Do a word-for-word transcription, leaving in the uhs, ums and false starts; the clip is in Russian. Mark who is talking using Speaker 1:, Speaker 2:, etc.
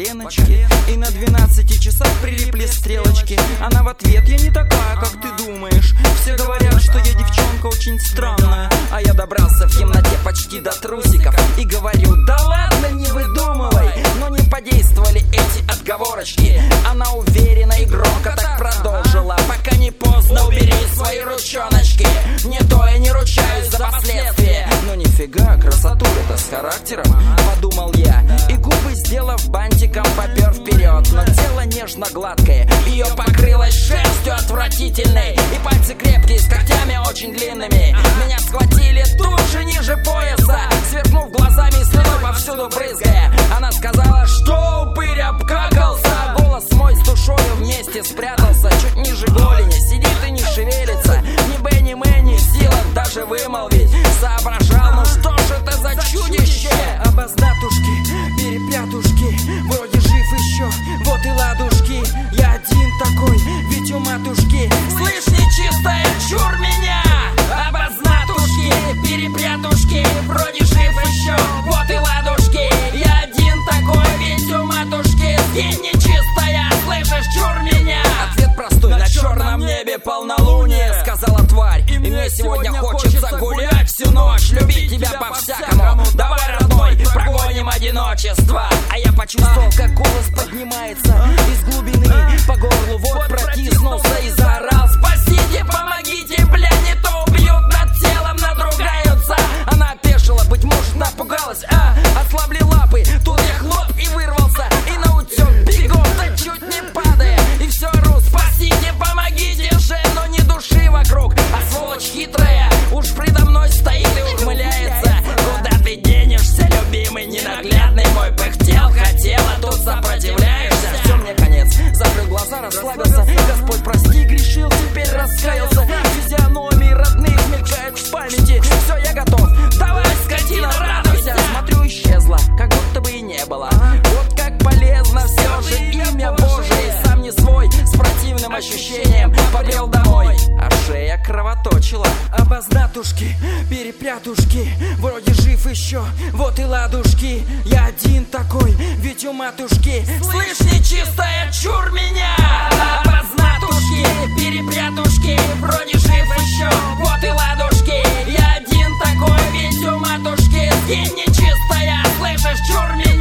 Speaker 1: коленочки, и на двенадцати часах прилипли стрелочки. Она в ответ: я не такая, как ты думаешь. Все говорят, что я девчонка очень странная. А я добрался в темноте почти до трусиков и говорю: да ладно, не выдумывай. Но не подействовали эти отговорочки. Она уверенно и громко так продолжила: пока не поздно, убери свои ручоночки. Не то я не ручаюсь за последствия. Но нифига, красоту это с характером, подумал я. И губы, сделав бантиком, попер вперед. Но тело нежно-гладкое, ее покрылось шерстью отвратительной. И пальцы крепкие, с когтями очень длинными. Меня схватили тут же ниже пояса, сверкнув глазами и слюной повсюду брызгая. Она сказала, что упырь обкакался. Голос мой с душою вместе спрятался чуть ниже голени. Сидит и не шевелится, ни бэ, ни мэ не в силах даже вымолвить. Соображал, ну что ж это за чудище? Обознатушки, перепрятушки, вроде жив еще, вот и ладушки. Я один такой, ведь у матушки. Слышь, нечистая, чур меня! Обознатушки, перепрятушки, вроде жив еще, вот и ладушки. Я один такой, ведь у матушки. Сгинь, нечистая, слышишь, чур меня! Ответ простой: на черном небе полнолуние, сказала тварь. И мне сегодня хочется гулять всю ночь, любить тебя по-всякому. Давай, родной, прогоним одиночество. А я почувствовал, как голос поднимается из глубины по горлу, вот протиснулся и заорал: спасите, помогите, бля, не то убьют, над телом надругаются. Она опешила, быть может напугалась, а ослабли лапы. Тут я хлоп и вырвался, и наутек бегом, да чуть не падая. И все ору: спасите, помогите же, но ни души вокруг. А сволочь хитрая уж предо мной стоит и ухмыляется. Куда ты денешься, любимый ненаглядный мой? Пыхтел, хотела, тут сопротивляешься. Все, мне конец, закрыл глаза, расслабился. Господь, прости, грешил, теперь раскаялся. Физиономии родных мелькают в памяти. Все, я готов, давай, скотина, радуйся. Смотрю, исчезла, как будто бы и не было. Вот как полезно все же имя Божие. Сам не свой, с противным ощущением побрел домой. А шея кровоточила. Обознатушки, перепрятушки, вроде жив еще, вот и ладушки. Я один такой, ведь у матушки. Слышь, нечистая, чур меня! Обознатушки, перепрятушки, вроде жив еще, вот и ладушки. Я один такой, ведь у матушки. Сгинь, нечистая, слышишь, чур меня!